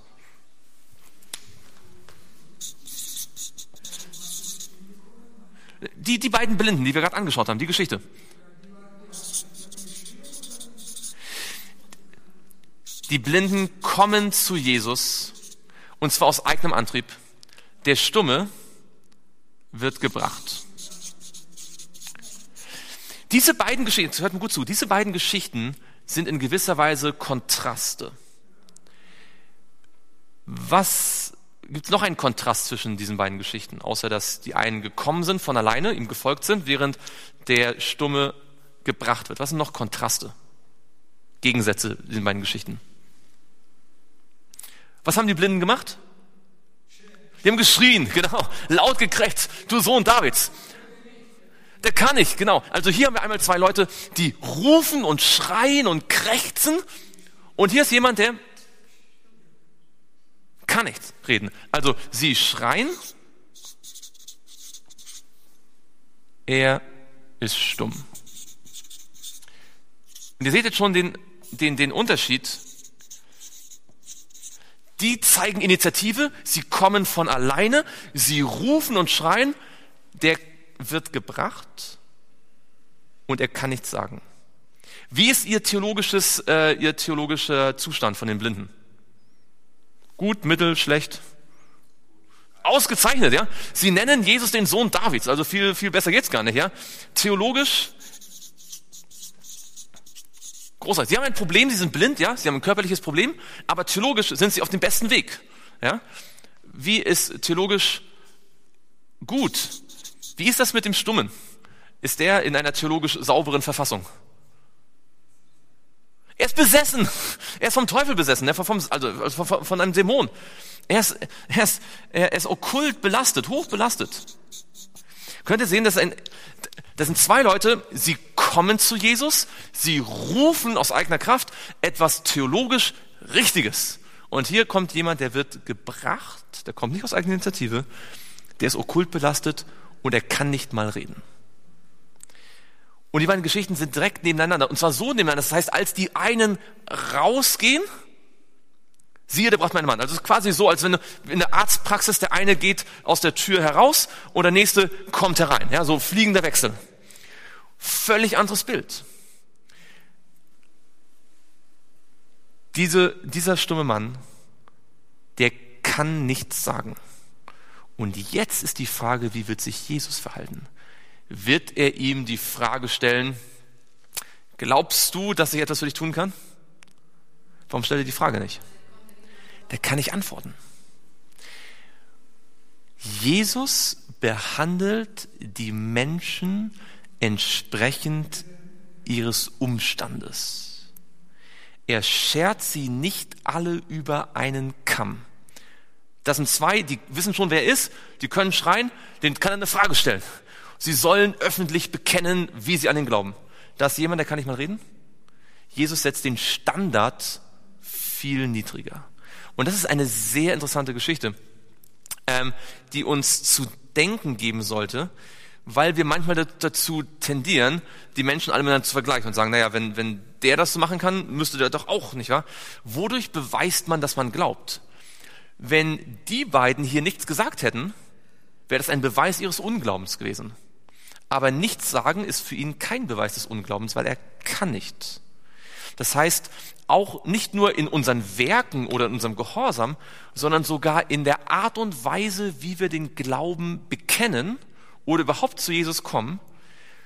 Die, die beiden Blinden, die wir gerade angeschaut haben, die Geschichte. Die Blinden kommen zu Jesus, und zwar aus eigenem Antrieb. Der Stumme wird gebracht. Diese beiden Geschichten, hört mir gut zu, diese beiden Geschichten sind in gewisser Weise Kontraste. Was gibt es noch einen Kontrast zwischen diesen beiden Geschichten, außer dass die einen gekommen sind von alleine, ihm gefolgt sind, während der Stumme gebracht wird? Was sind noch Kontraste, Gegensätze in den beiden Geschichten? Was haben die Blinden gemacht? Die haben geschrien, genau, laut gekrächzt, du Sohn Davids. Der kann nicht, genau. Also hier haben wir einmal zwei Leute, die rufen und schreien und krächzen. Und hier ist jemand, der kann nicht reden. Also sie schreien, er ist stumm. Und ihr seht jetzt schon den, den, den Unterschied. Die zeigen Initiative, sie kommen von alleine, sie rufen und schreien, der wird gebracht und er kann nichts sagen. Wie ist ihr theologisches, äh, ihr theologischer Zustand von den Blinden? Gut, mittel, schlecht? Ausgezeichnet, ja. Sie nennen Jesus den Sohn Davids, also viel, viel besser geht's gar nicht, ja. Theologisch großartig. Sie haben ein Problem, sie sind blind, ja, sie haben ein körperliches Problem, aber theologisch sind sie auf dem besten Weg, ja. Wie ist theologisch gut? Wie ist das mit dem Stummen? Ist der in einer theologisch sauberen Verfassung? Er ist besessen. Er ist vom Teufel besessen, vom, also von einem Dämon. Er ist, er ist, er ist okkult belastet, hoch belastet. Könnt ihr sehen, dass ein, das sind zwei Leute, sie kommen zu Jesus, sie rufen aus eigener Kraft etwas theologisch Richtiges. Und hier kommt jemand, der wird gebracht, der kommt nicht aus eigener Initiative, der ist okkult belastet und er kann nicht mal reden. Und die beiden Geschichten sind direkt nebeneinander. Und zwar so nebeneinander. Das heißt, als die einen rausgehen, siehe, der brachte meinen Mann. Also es ist quasi so, als wenn in der Arztpraxis der eine geht aus der Tür heraus und der nächste kommt herein. Ja, so fliegender Wechsel. Völlig anderes Bild. Diese, dieser stumme Mann, der kann nichts sagen. Und jetzt ist die Frage, wie wird sich Jesus verhalten? Wird er ihm die Frage stellen, glaubst du, dass ich etwas für dich tun kann? Warum stellt er die Frage nicht? Der kann nicht antworten. Jesus behandelt die Menschen entsprechend ihres Umstandes. Er schert sie nicht alle über einen Kamm. Das sind zwei, die wissen schon, wer er ist, die können schreien, denen kann er eine Frage stellen. Sie sollen öffentlich bekennen, wie sie an ihn glauben. Da ist jemand, der kann nicht mal reden. Jesus setzt den Standard viel niedriger. Und das ist eine sehr interessante Geschichte, ähm, die uns zu denken geben sollte, weil wir manchmal dazu tendieren, die Menschen alle miteinander zu vergleichen und sagen, naja, wenn, wenn der das so machen kann, müsste der doch auch, nicht wahr? Wodurch beweist man, dass man glaubt? Wenn die beiden hier nichts gesagt hätten, wäre das ein Beweis ihres Unglaubens gewesen. Aber nichts sagen ist für ihn kein Beweis des Unglaubens, weil er kann nicht. Das heißt, auch nicht nur in unseren Werken oder in unserem Gehorsam, sondern sogar in der Art und Weise, wie wir den Glauben bekennen oder überhaupt zu Jesus kommen,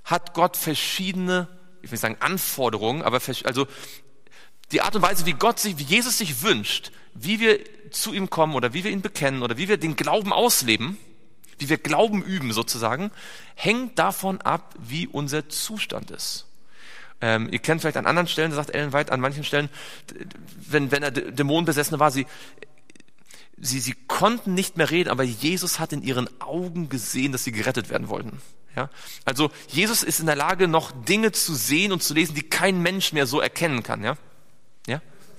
hat Gott verschiedene, ich will nicht sagen Anforderungen, aber also die Art und Weise, wie Gott sich, wie Jesus sich wünscht, wie wir zu ihm kommen oder wie wir ihn bekennen oder wie wir den Glauben ausleben, wie wir Glauben üben sozusagen, hängt davon ab, wie unser Zustand ist. Ähm, ihr kennt vielleicht an anderen Stellen, da sagt Ellen White, an manchen Stellen, wenn, wenn er Dämonenbesessene war, sie, sie, sie konnten nicht mehr reden, aber Jesus hat in ihren Augen gesehen, dass sie gerettet werden wollten. Ja? Also Jesus ist in der Lage, noch Dinge zu sehen und zu lesen, die kein Mensch mehr so erkennen kann. Ja? Ja?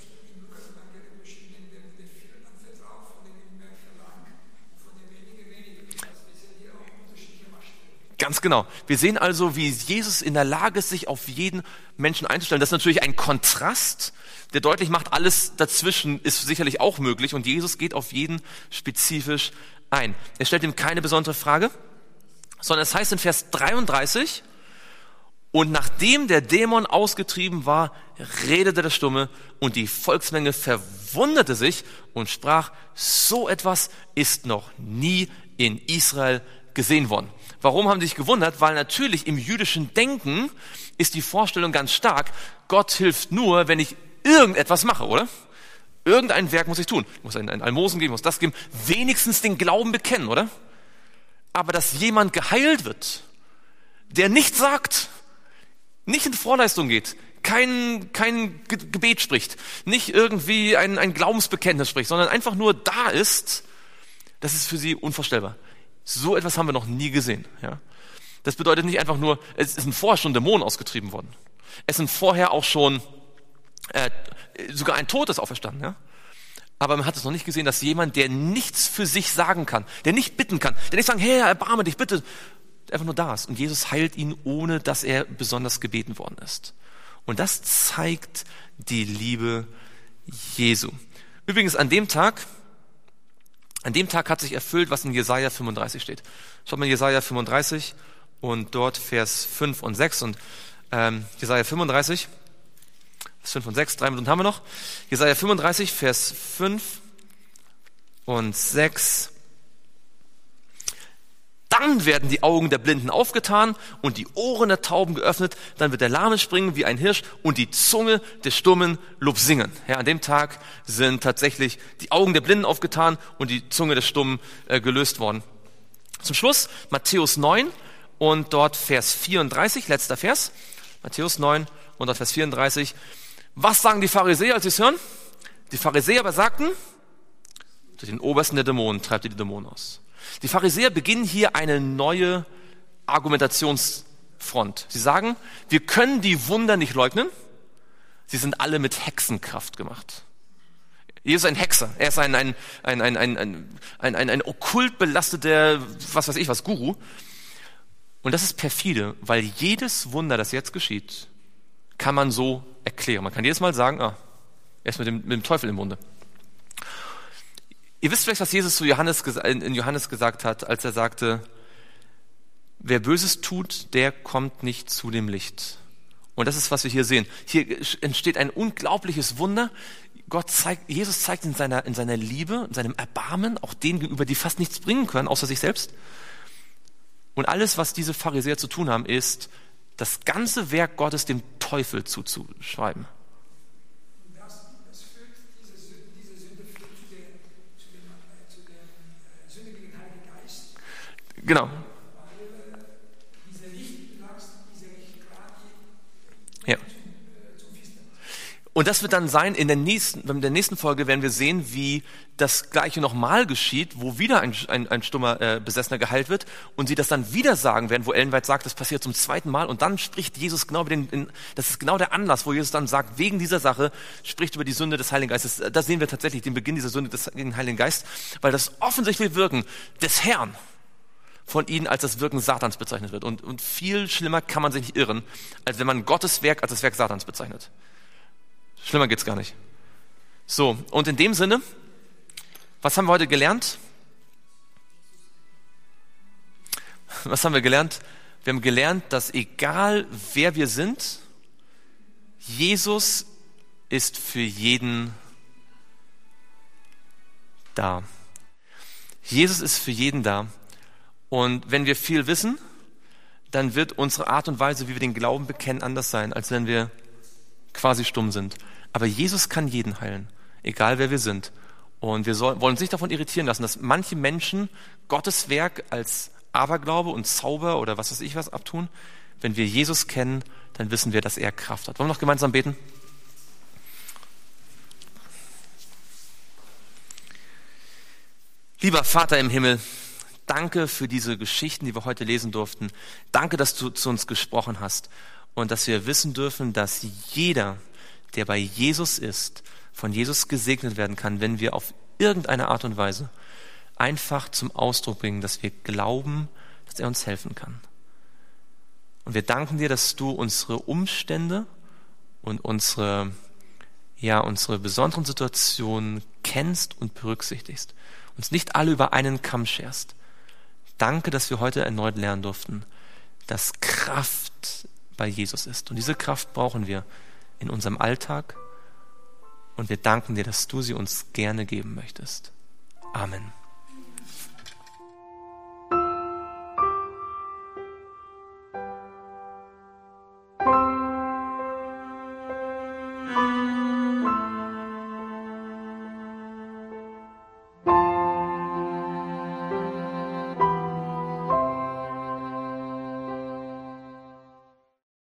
Ganz genau. Wir sehen also, wie Jesus in der Lage ist, sich auf jeden Menschen einzustellen. Das ist natürlich ein Kontrast, der deutlich macht, alles dazwischen ist sicherlich auch möglich und Jesus geht auf jeden spezifisch ein. Er stellt ihm keine besondere Frage, sondern es heißt in Vers dreiunddreißig, und nachdem der Dämon ausgetrieben war, redete der Stumme und die Volksmenge verwunderte sich und sprach, so etwas ist noch nie in Israel gesehen worden. Warum haben sie sich gewundert? Weil natürlich im jüdischen Denken ist die Vorstellung ganz stark, Gott hilft nur, wenn ich irgendetwas mache, oder? Irgendein Werk muss ich tun. Ich muss einen Almosen geben, muss das geben, wenigstens den Glauben bekennen, oder? Aber dass jemand geheilt wird, der nichts sagt, nicht in Vorleistung geht, kein, kein Gebet spricht, nicht irgendwie ein, ein Glaubensbekenntnis spricht, sondern einfach nur da ist, das ist für sie unvorstellbar. So etwas haben wir noch nie gesehen. Ja? Das bedeutet nicht einfach nur, es sind vorher schon Dämonen ausgetrieben worden. Es sind vorher auch schon, äh, sogar ein Todes auferstanden. Ja? Aber man hat es noch nicht gesehen, dass jemand, der nichts für sich sagen kann, der nicht bitten kann, der nicht sagen, hey, erbarme dich, bitte, einfach nur da ist. Und Jesus heilt ihn, ohne dass er besonders gebeten worden ist. Und das zeigt die Liebe Jesu. Übrigens an dem Tag, An dem Tag hat sich erfüllt, was in Jesaja fünfunddreißig steht. Schaut mal in Jesaja fünfunddreißig und dort Vers fünf und sechs. Und ähm, Jesaja fünfunddreißig, Vers fünf und sechs, drei Minuten haben wir noch. Jesaja fünfunddreißig, Vers fünf und sechs. Dann werden die Augen der Blinden aufgetan und die Ohren der Tauben geöffnet. Dann wird der Lahme springen wie ein Hirsch und die Zunge des Stummen Lob singen. Ja, an dem Tag sind tatsächlich die Augen der Blinden aufgetan und die Zunge des Stummen äh, gelöst worden. Zum Schluss Matthäus neun und dort Vers vierunddreißig, letzter Vers. Matthäus neun und dort Vers vierunddreißig. Was sagen die Pharisäer, als sie es hören? Die Pharisäer aber sagten, durch den Obersten der Dämonen treibt ihr die Dämonen aus. Die Pharisäer beginnen hier eine neue Argumentationsfront. Sie sagen, wir können die Wunder nicht leugnen. Sie sind alle mit Hexenkraft gemacht. Jesus ist ein Hexer. Er ist ein, ein, ein, ein, ein, ein, ein, ein, ein okkult belasteter, was weiß ich was, Guru. Und das ist perfide, weil jedes Wunder, das jetzt geschieht, kann man so erklären. Man kann jedes Mal sagen, ah, er ist mit dem, mit dem Teufel im Munde. Ihr wisst vielleicht, was Jesus zu Johannes, in Johannes gesagt hat, als er sagte, wer Böses tut, der kommt nicht zu dem Licht. Und das ist, was wir hier sehen. Hier entsteht ein unglaubliches Wunder. Gott zeigt, Jesus zeigt in seiner, in seiner Liebe, in seinem Erbarmen, auch denen gegenüber, die fast nichts bringen können, außer sich selbst. Und alles, was diese Pharisäer zu tun haben, ist, das ganze Werk Gottes dem Teufel zuzuschreiben. Genau. Ja. Und das wird dann sein, in der nächsten, in der nächsten Folge werden wir sehen, wie das Gleiche nochmal geschieht, wo wieder ein, ein, ein stummer äh, Besessener geheilt wird und sie das dann wieder sagen werden, wo Ellen White sagt, das passiert zum zweiten Mal und dann spricht Jesus genau über den, in, das ist genau der Anlass, wo Jesus dann sagt, wegen dieser Sache spricht über die Sünde des Heiligen Geistes. Da sehen wir tatsächlich den Beginn dieser Sünde des Heiligen Geistes, weil das offensichtliche Wirken des Herrn von ihnen als das Wirken Satans bezeichnet wird. Und, und viel schlimmer kann man sich nicht irren, als wenn man Gottes Werk als das Werk Satans bezeichnet. Schlimmer geht's gar nicht. So, und in dem Sinne, was haben wir heute gelernt? Was haben wir gelernt? Wir haben gelernt, dass egal wer wir sind, Jesus ist für jeden da. Jesus ist für jeden da. Und wenn wir viel wissen, dann wird unsere Art und Weise, wie wir den Glauben bekennen, anders sein, als wenn wir quasi stumm sind. Aber Jesus kann jeden heilen, egal wer wir sind. Und wir soll, wollen uns nicht davon irritieren lassen, dass manche Menschen Gottes Werk als Aberglaube und Zauber oder was weiß ich was abtun. Wenn wir Jesus kennen, dann wissen wir, dass er Kraft hat. Wollen wir noch gemeinsam beten? Lieber Vater im Himmel, danke für diese Geschichten, die wir heute lesen durften. Danke, dass du zu uns gesprochen hast und dass wir wissen dürfen, dass jeder, der bei Jesus ist, von Jesus gesegnet werden kann, wenn wir auf irgendeine Art und Weise einfach zum Ausdruck bringen, dass wir glauben, dass er uns helfen kann. Und wir danken dir, dass du unsere Umstände und unsere, ja, unsere besonderen Situationen kennst und berücksichtigst. Uns nicht alle über einen Kamm scherst. Danke, dass wir heute erneut lernen durften, dass Kraft bei Jesus ist. Und diese Kraft brauchen wir in unserem Alltag. Und wir danken dir, dass du sie uns gerne geben möchtest. Amen. Thank you.